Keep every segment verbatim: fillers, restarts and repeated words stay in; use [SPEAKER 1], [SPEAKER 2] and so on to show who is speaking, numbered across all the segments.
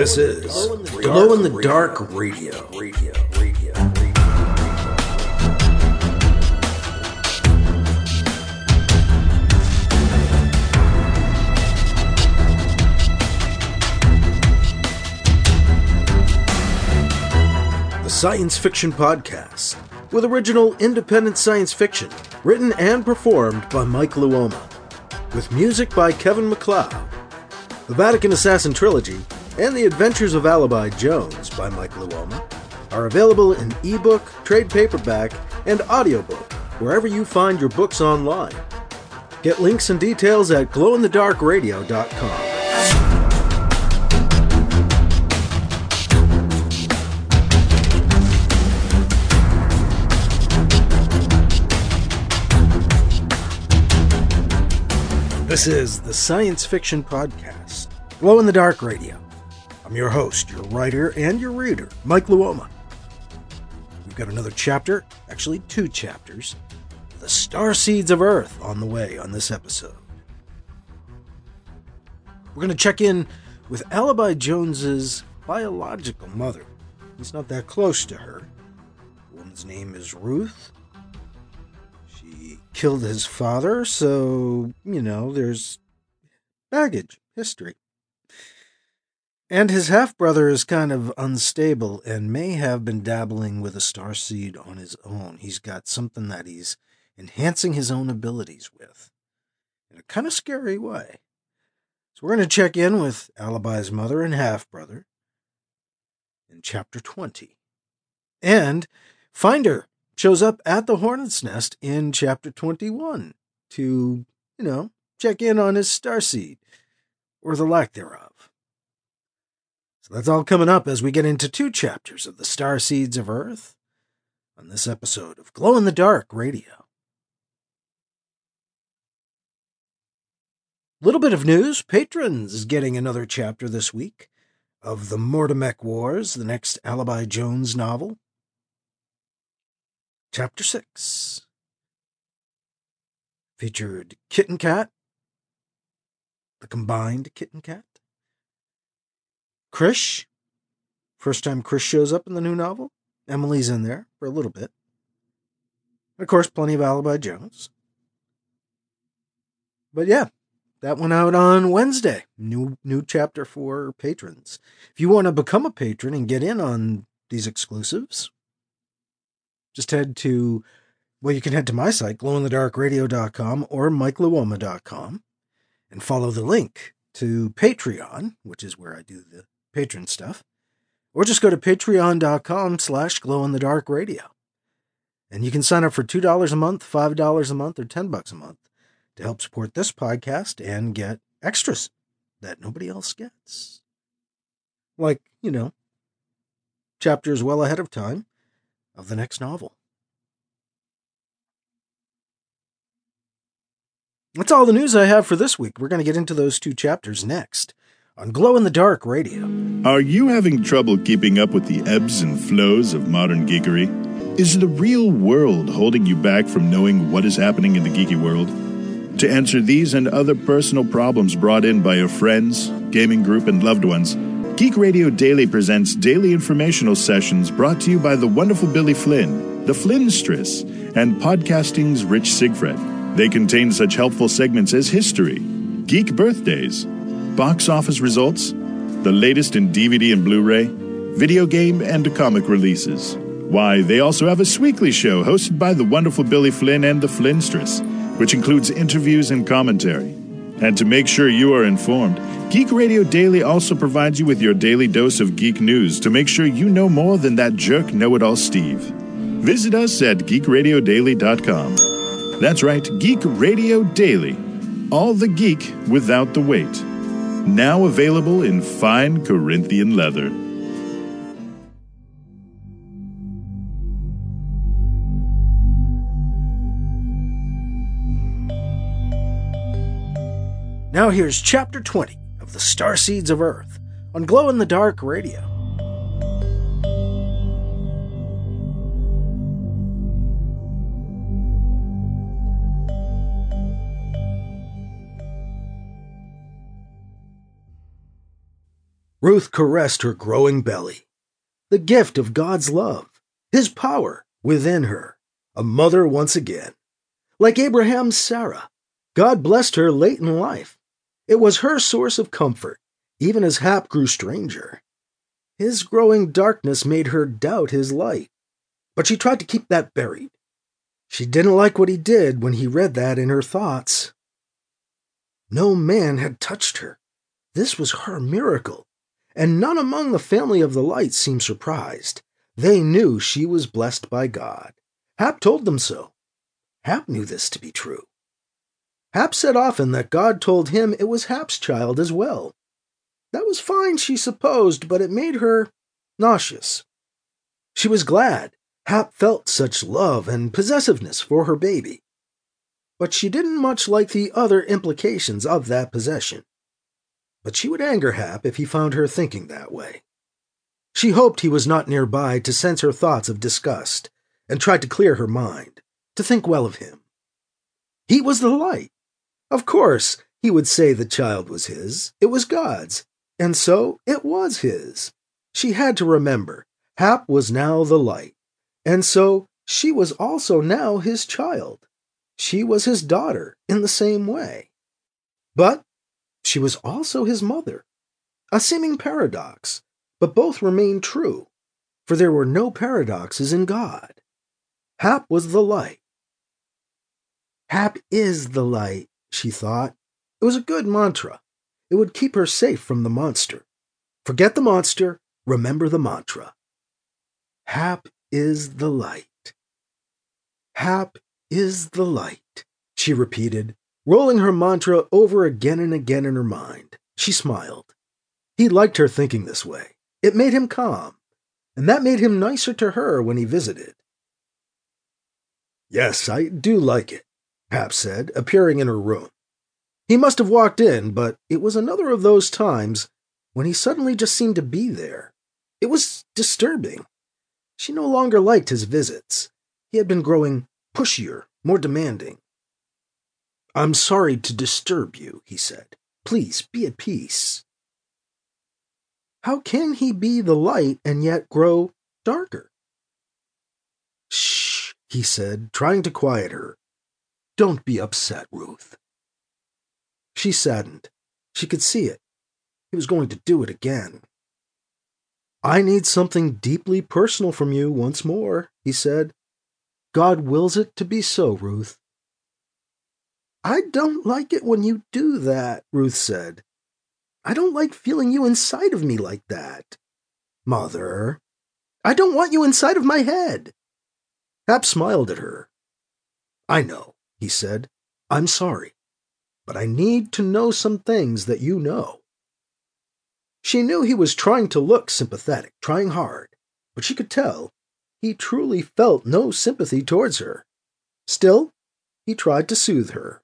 [SPEAKER 1] This is Glow in the Dark Radio. Radio, radio, radio. The Science Fiction Podcast, with original independent science fiction, written and performed by Mike Luoma, with music by Kevin MacLeod. The Vatican Assassin Trilogy and The Adventures of Alibi Jones by Mike Luoma are available in ebook, trade paperback, and audiobook wherever you find your books online. Get links and details at glow in the dark radio dot com. This is the Science Fiction Podcast, Glow in the Dark Radio. I'm your host, your writer, and your reader, Mike Luoma. We've got another chapter, actually two chapters, The Starseeds of Earth on the way on this episode. We're going to check in with Alibi Jones's biological mother. He's not that close to her. The woman's name is Ruth. She killed his father, so, you know, there's baggage, history. And his half-brother is kind of unstable and may have been dabbling with a starseed on his own. He's got something that he's enhancing his own abilities with in a kind of scary way. So we're going to check in with Alibi's mother and half-brother in Chapter twenty. And Finder shows up at the Hornet's Nest in Chapter twenty-one to, you know, check in on his starseed, or the lack thereof. So that's all coming up as we get into two chapters of the Starseeds of Earth on this episode of Glow in the Dark Radio. Little bit of news. Patrons is getting another chapter this week of the Mortemec Wars, the next Alibi Jones novel. Chapter six. Featured Kit and Kat, the combined Kit and Kat. Krish. First time Krish shows up in the new novel. Emily's in there for a little bit. And of course, plenty of Alibi Jones. But yeah, that went out on Wednesday. New new chapter for patrons. If you want to become a patron and get in on these exclusives, just head to, well, you can head to my site, glow in the dark radio dot com or mike luoma dot com, and follow the link to Patreon, which is where I do the patron stuff, or just go to patreon dot com slash glow in the dark radio. And you can sign up for two dollars a month, five dollars a month, or ten bucks a month to help support this podcast and get extras that nobody else gets. Like, you know, chapters well ahead of time of the next novel. That's all the news I have for this week. We're going to get into those two chapters next on Glow in the Dark Radio.
[SPEAKER 2] Are you having trouble keeping up with the ebbs and flows of modern geekery? Is the real world holding you back from knowing what is happening in the geeky world? To answer these and other personal problems brought in by your friends, gaming group, and loved ones, Geek Radio Daily presents daily informational sessions brought to you by the wonderful Billy Flynn, the Flynnstress, and podcasting's Rich Siegfried. They contain such helpful segments as history, geek birthdays, box office results, the latest in D V D and Blu-ray, video game and comic releases. Why, they also have a Sweekly show hosted by the wonderful Billy Flynn and the Flynnstress, which includes interviews and commentary. And to make sure you are informed, Geek Radio Daily also provides you with your daily dose of geek news to make sure you know more than that jerk know-it-all Steve. Visit us at geek radio daily dot com. That's right, Geek Radio Daily. All the geek without the weight. Now available in fine Corinthian leather.
[SPEAKER 1] Now here's Chapter twenty of The Starseeds of Earth on Glow in the Dark Radio. Ruth caressed her growing belly. The gift of God's love, His power within her, a mother once again. Like Abraham's Sarah, God blessed her late in life. It was her source of comfort, even as Hap grew stranger. His growing darkness made her doubt his light, but she tried to keep that buried. She didn't like what he did when he read that in her thoughts. No man had touched her. This was her miracle, and none among the family of the light seemed surprised. They knew she was blessed by God. Hap told them so. Hap knew this to be true. Hap said often that God told him it was Hap's child as well. That was fine, she supposed, but it made her nauseous. She was glad Hap felt such love and possessiveness for her baby, but she didn't much like the other implications of that possession. But she would anger Hap if he found her thinking that way. She hoped he was not nearby to sense her thoughts of disgust and tried to clear her mind, to think well of him. He was the light. Of course, he would say the child was his. It was God's, and so it was his. She had to remember, Hap was now the light, and so she was also now his child. She was his daughter in the same way. But she was also his mother. A seeming paradox, but both remained true, for there were no paradoxes in God. Hap was the light. Hap is the light, she thought. It was a good mantra. It would keep her safe from the monster. Forget the monster, remember the mantra. Hap is the light. Hap is the light, she repeated, rolling her mantra over again and again in her mind. She smiled. He liked her thinking this way. It made him calm, and that made him nicer to her when he visited. Yes, I do like it, Hap said, appearing in her room. He must have walked in, but it was another of those times when he suddenly just seemed to be there. It was disturbing. She no longer liked his visits. He had been growing pushier, more demanding. I'm sorry to disturb you, he said. Please be at peace. How can he be the light and yet grow darker? Shh, he said, trying to quiet her. Don't be upset, Ruth. She saddened. She could see it. He was going to do it again. I need something deeply personal from you once more, he said. God wills it to be so, Ruth. I don't like it when you do that, Ruth said. I don't like feeling you inside of me like that. Mother, I don't want you inside of my head. Hap smiled at her. I know, he said. I'm sorry, but I need to know some things that you know. She knew he was trying to look sympathetic, trying hard, but she could tell he truly felt no sympathy towards her. Still, he tried to soothe her.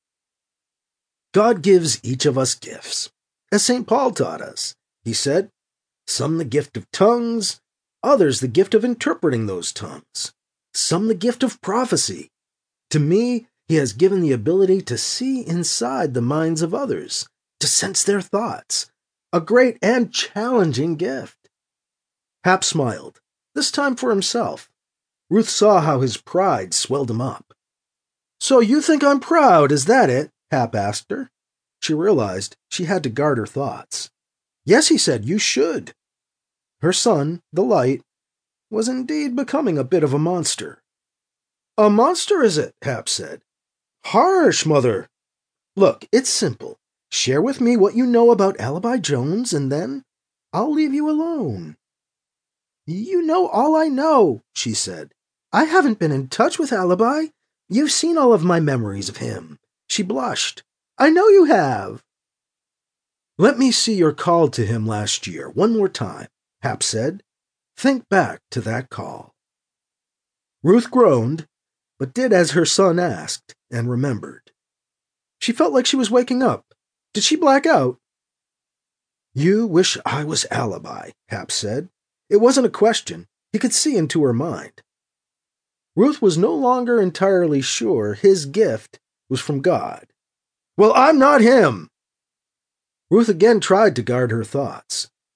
[SPEAKER 1] God gives each of us gifts, as Saint Paul taught us. He said, some the gift of tongues, others the gift of interpreting those tongues, some the gift of prophecy. To me, he has given the ability to see inside the minds of others, to sense their thoughts, a great and challenging gift. Hap smiled, this time for himself. Ruth saw how his pride swelled him up. So you think I'm proud, is that it? Hap asked her. She realized she had to guard her thoughts. Yes, he said, you should. Her son, the light, was indeed becoming a bit of a monster. A monster, is it? Hap said. Harsh, Mother. Look, it's simple. Share with me what you know about Alibi Jones, and then I'll leave you alone. You know all I know, she said. I haven't been in touch with Alibi. You've seen all of my memories of him. She blushed. I know you have. Let me see your call to him last year one more time, Hap said. Think back to that call. Ruth groaned, but did as her son asked and remembered. She felt like she was waking up. Did she black out? You wish I was Alibi, Hap said. It wasn't a question. He could see into her mind. Ruth was no longer entirely sure his gift was from God. Well, I'm not him. Ruth again tried to guard her thoughts.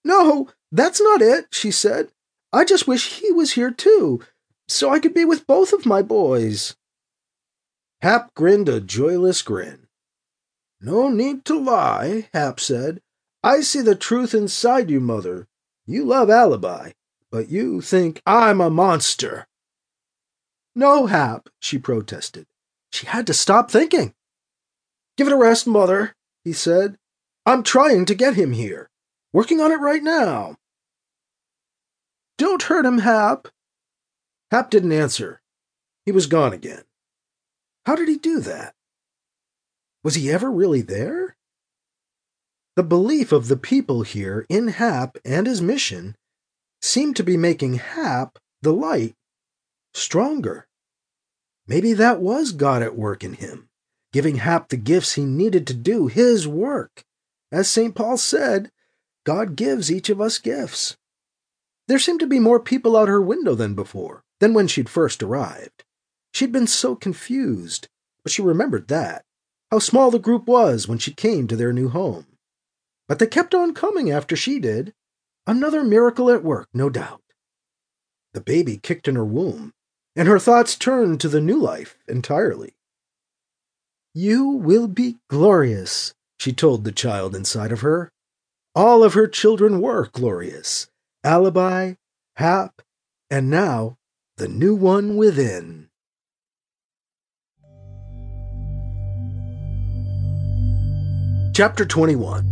[SPEAKER 1] No, that's not it, she said. I just wish he was here too, so I could be with both of my boys. Hap grinned a joyless grin. No need to lie, Hap said. I see the truth inside you, Mother. You love Alibi, but you think I'm a monster. No, Hap, she protested. She had to stop thinking. Give it a rest, Mother, he said. I'm trying to get him here. Working on it right now. Don't hurt him, Hap. Hap didn't answer. He was gone again. How did he do that? Was he ever really there? The belief of the people here in Hap and his mission seemed to be making Hap, the light, stronger. Maybe that was God at work in him, giving Hap the gifts he needed to do his work. As Saint Paul said, God gives each of us gifts. There seemed to be more people out her window than before, than when she'd first arrived. She'd been so confused, but she remembered that, how small the group was when she came to their new home. But they kept on coming after she did. Another miracle at work, no doubt. The baby kicked in her womb, and her thoughts turned to the new life entirely. You will be glorious, she told the child inside of her. All of her children were glorious. Alibi, Hap, and now the new one within. Chapter twenty-one.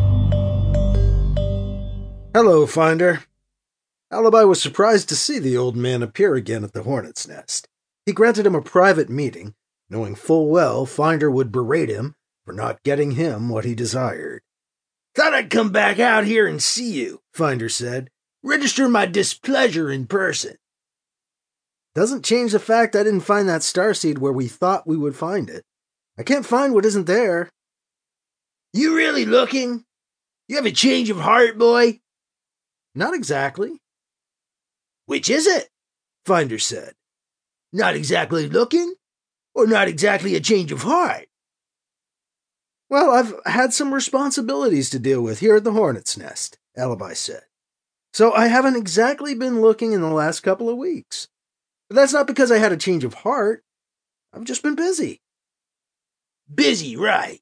[SPEAKER 1] Hello, Finder. Alibi was surprised to see the old man appear again at the Hornet's Nest. He granted him a private meeting, knowing full well Finder would berate him for not getting him what he desired. Thought I'd come back out here and see you, Finder said. Register my displeasure in person. Doesn't change the fact I didn't find that starseed where we thought we would find it. I can't find what isn't there. You really looking? You have a change of heart, boy? Not exactly. Which is it? Finder said. Not exactly looking, or not exactly a change of heart? Well, I've had some responsibilities to deal with here at the Hornet's Nest, Alibi said. So I haven't exactly been looking in the last couple of weeks. But that's not because I had a change of heart. I've just been busy. Busy, right?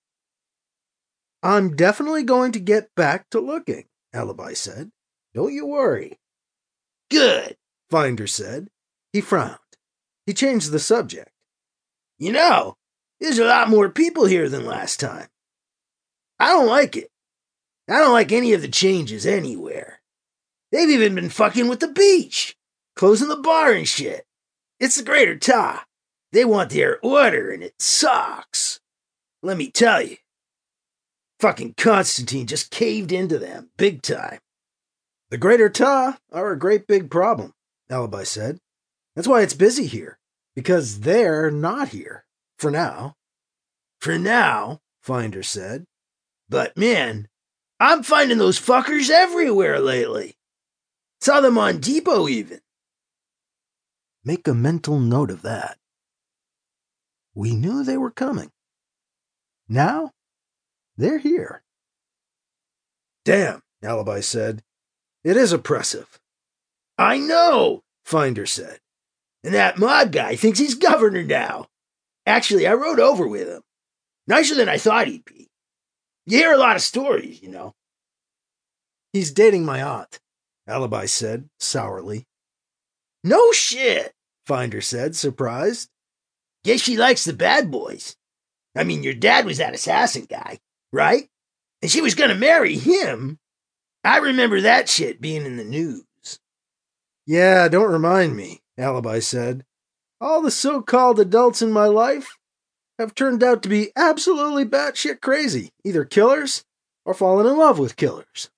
[SPEAKER 1] I'm definitely going to get back to looking, Alibi said. Don't you worry. Good, Finder said. He frowned. He changed the subject. You know, there's a lot more people here than last time. I don't like it. I don't like any of the changes anywhere. They've even been fucking with the beach, closing the bar and shit. It's the Greater Ta. They want their order and it sucks. Let me tell you. Fucking Constantine just caved into them, big time. The Greater Ta are a great big problem, Alibi said. That's why it's busy here, because they're not here, for now. For now, Finder said. But man, I'm finding those fuckers everywhere lately. Saw them on Depot even. Make a mental note of that. We knew they were coming. Now, they're here. Damn, Alibi said. It is oppressive. I know, Finder said. And that mod guy thinks he's governor now. Actually, I rode over with him. Nicer than I thought he'd be. You hear a lot of stories, you know. He's dating my aunt, Alibi said, sourly. No shit, Finder said, surprised. Guess she likes the bad boys. I mean, your dad was that assassin guy, right? And she was gonna marry him. I remember that shit being in the news. Yeah, don't remind me, Alibi said. All the so-called adults in my life have turned out to be absolutely batshit crazy, either killers or fallen in love with killers.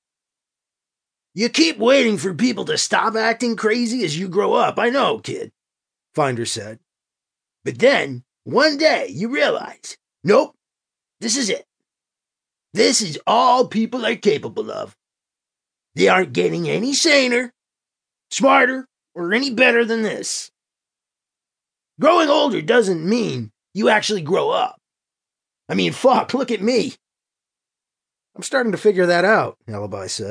[SPEAKER 1] You keep waiting for people to stop acting crazy as you grow up, I know, kid, Finder said. But then, one day, you realize, nope, this is it. This is all people are capable of. They aren't getting any saner, smarter, or any better than this. Growing older doesn't mean you actually grow up. I mean, fuck, look at me. I'm starting to figure that out, Alibi said.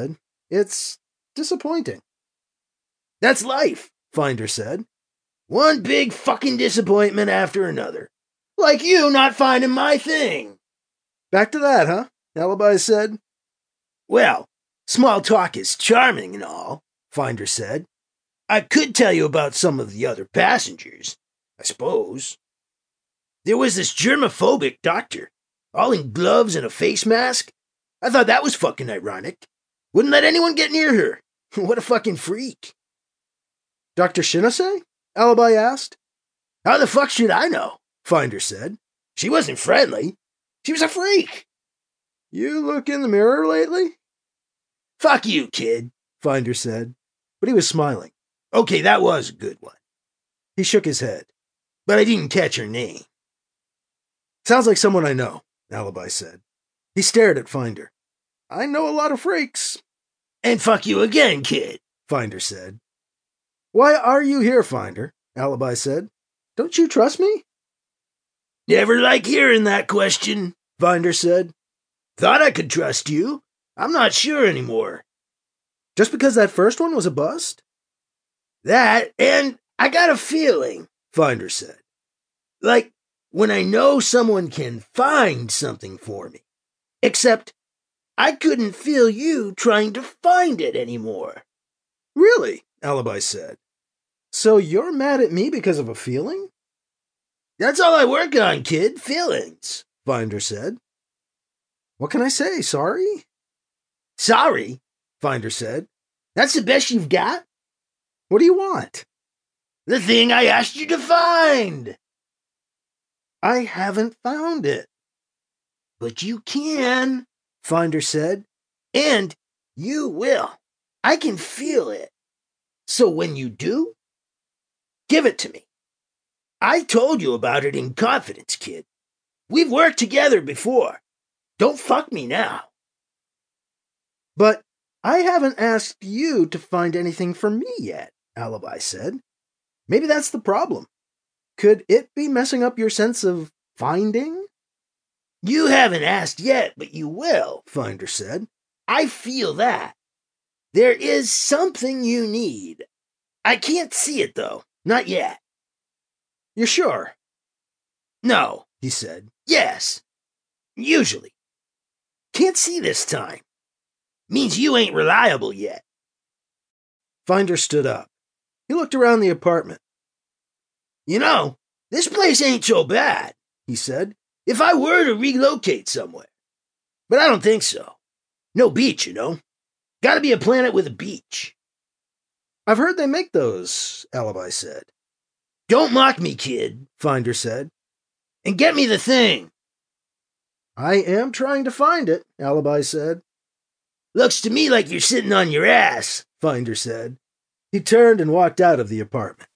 [SPEAKER 1] It's disappointing. That's life, Finder said. One big fucking disappointment after another. Like you not finding my thing. Back to that, huh? Alibi said. Well, small talk is charming and all, Finder said. I could tell you about some of the other passengers, I suppose. There was this germophobic doctor, all in gloves and a face mask. I thought that was fucking ironic. Wouldn't let anyone get near her. What a fucking freak. Doctor Shinase? Alibi asked. How the fuck should I know? Finder said. She wasn't friendly. She was a freak. You look in the mirror lately? Fuck you, kid, Finder said. But he was smiling. Okay, that was a good one. He shook his head. But I didn't catch her name. Sounds like someone I know, Alibi said. He stared at Finder. I know a lot of freaks. And fuck you again, kid, Finder said. Why are you here, Finder? Alibi said. Don't you trust me? Never like hearing that question, Finder said. Thought I could trust you. I'm not sure anymore. Just because that first one was a bust? That, and I got a feeling, Finder said. Like when I know someone can find something for me. Except I couldn't feel you trying to find it anymore. Really? Alibi said. So you're mad at me because of a feeling? That's all I work on, kid. Feelings, Finder said. What can I say? Sorry? Sorry, Finder said. That's the best you've got? What do you want? The thing I asked you to find. I haven't found it. But you can, Finder said. And you will. I can feel it. So when you do, give it to me. I told you about it in confidence, kid. We've worked together before. Don't fuck me now. But I haven't asked you to find anything for me yet, Alibi said. Maybe that's the problem. Could it be messing up your sense of finding? You haven't asked yet, but you will, Finder said. I feel that. There is something you need. I can't see it, though. Not yet. You're sure? No, he said. Yes. Usually. Can't see this time. Means you ain't reliable yet. Finder stood up. He looked around the apartment. You know, this place ain't so bad, he said, if I were to relocate somewhere. But I don't think so. No beach, you know. Gotta be a planet with a beach. I've heard they make those, Alibi said. Don't mock me, kid, Finder said. And get me the thing. I am trying to find it, Alibi said. Looks to me like you're sitting on your ass, Finder said. He turned and walked out of the apartment.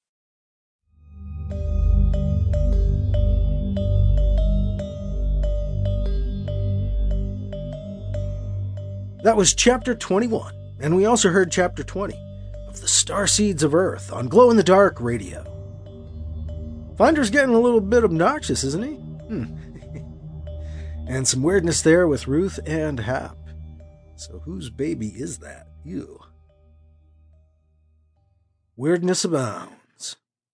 [SPEAKER 1] That was Chapter twenty-one, and we also heard Chapter twenty of The Starseeds of Earth on Glow in the Dark Radio. Finder's getting a little bit obnoxious, isn't he? Hmm. And some weirdness there with Ruth and Hap. So whose baby is that? You. Weirdness abounds.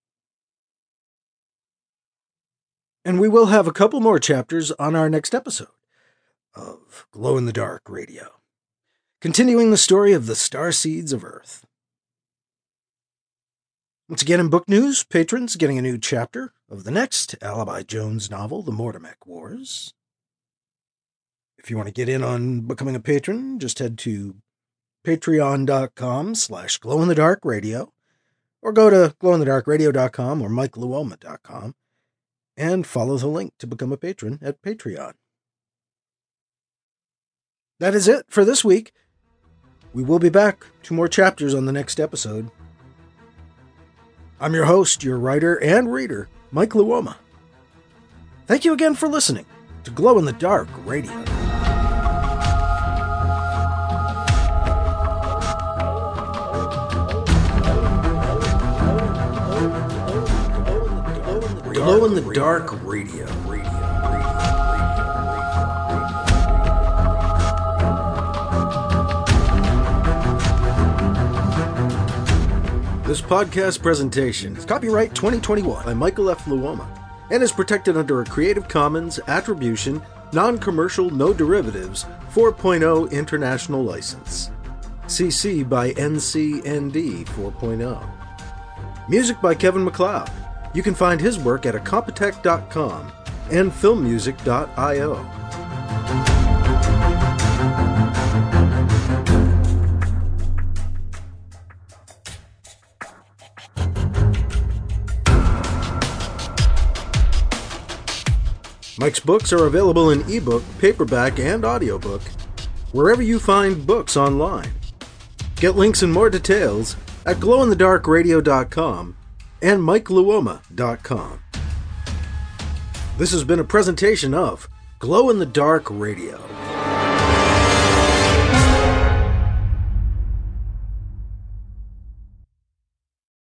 [SPEAKER 1] And we will have a couple more chapters on our next episode of Glow in the Dark Radio, continuing the story of the Starseeds of Earth. Once again in book news, patrons getting a new chapter of the next Alibi Jones novel, The Mortemec Wars. If you want to get in on becoming a patron, just head to patreon.com slash glowinthedarkradio, or go to glowinthedarkradio dot com or mike luoma dot com and follow the link to become a patron at Patreon. That is it for this week. We will be back to more chapters on the next episode. I'm your host, your writer and reader, Mike Luoma. Thank you again for listening to Glow in the Dark Radio. Glow in the Dark Radio. This podcast presentation is copyright twenty twenty-one by Michael F. Luoma and is protected under a Creative Commons Attribution, Non-Commercial, No Derivatives four point oh International License. C C by N C N D four point oh. Music by Kevin MacLeod. You can find his work at Incompetech dot com and film music dot io. Mike's books are available in ebook, paperback, and audiobook, wherever you find books online. Get links and more details at glow in the dark radio dot com and mike luoma dot com. This has been a presentation of Glow in the Dark Radio.